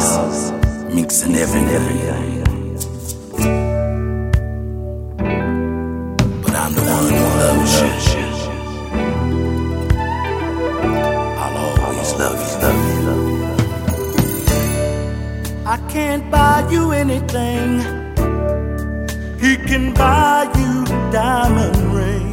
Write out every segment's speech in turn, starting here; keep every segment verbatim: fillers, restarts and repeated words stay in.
House, mixing everything. But I'm the one who loves you. I'll always love you, love you, love you. I can't buy you anything. He can buy you diamond rings.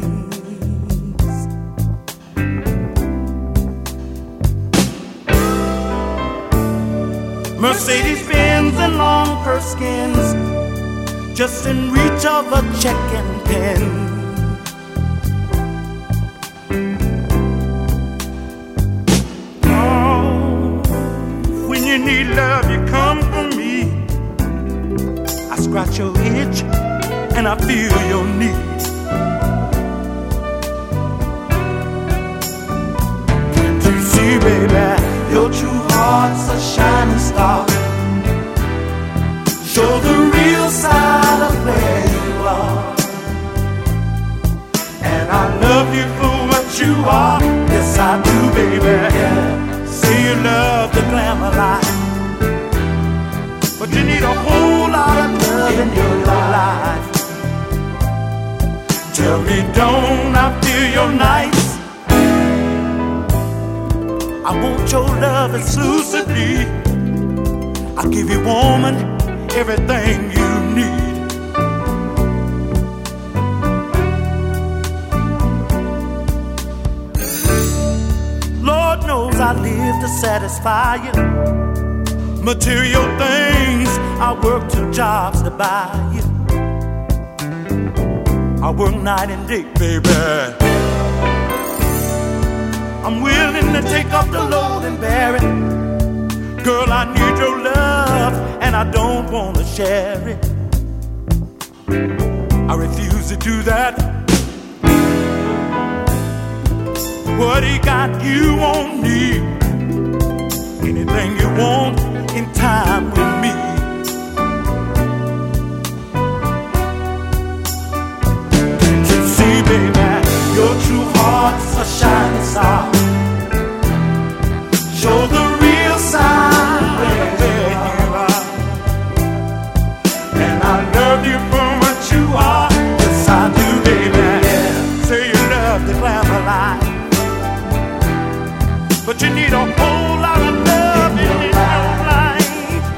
Mercedes-Benz and long purse skins, just in reach of a checking pen. Oh, when you need love, you come for me. I scratch your itch and I feel your need. Can't you see, baby, your true heart's a shining star. Show the real side of where you are. And I love you for what you are. Yes, I do, baby. Yeah. Say you love the glamour life, but you need a whole lot of love in your life. Tell me, don't I feel your nights? I want your love exclusively. I'll give you, woman, everything you need. Lord knows I live to satisfy you. Material things, I work two jobs to buy you. I work night and day, baby. I'm willing to take up the load and bear it. Girl, I need your love and I don't want to share it. I refuse to do that. What he got, you won't need. Anything you want in time with me. Can't you see, baby, your true heart's a shining star. Show the real side where you are. And I love you for what you are. Yes, I do, baby. Yeah. Say you love the glamour life, but you need a whole lot of love in your life.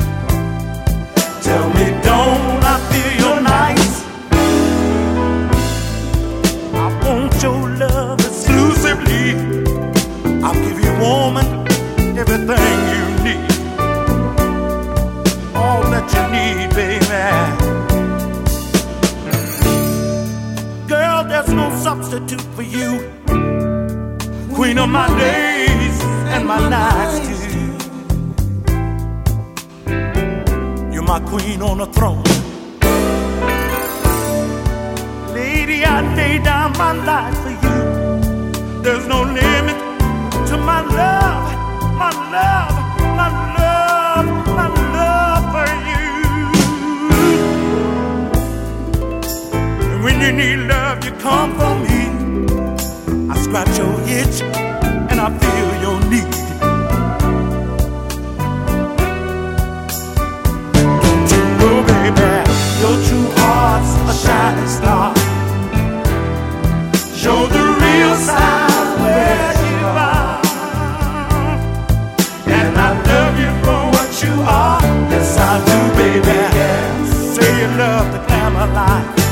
Tell me, don't I feel your nights? I want your love exclusively. I'll give you, woman, everything you need. All that you need, baby. Girl, there's no substitute for you. Queen of my days and my nights too. You're my queen on the throne. Lady, I lay down my life for you. There's no limit to my love, my love, my love, my love for you. And when you need love, you come for me. I scratch your itch and I feel your need. Don't you know, baby, your true heart's a shining star. Show the real side where you are. And I love you for what you are. Yes, I do, baby. Yeah. Say you love the glamour life,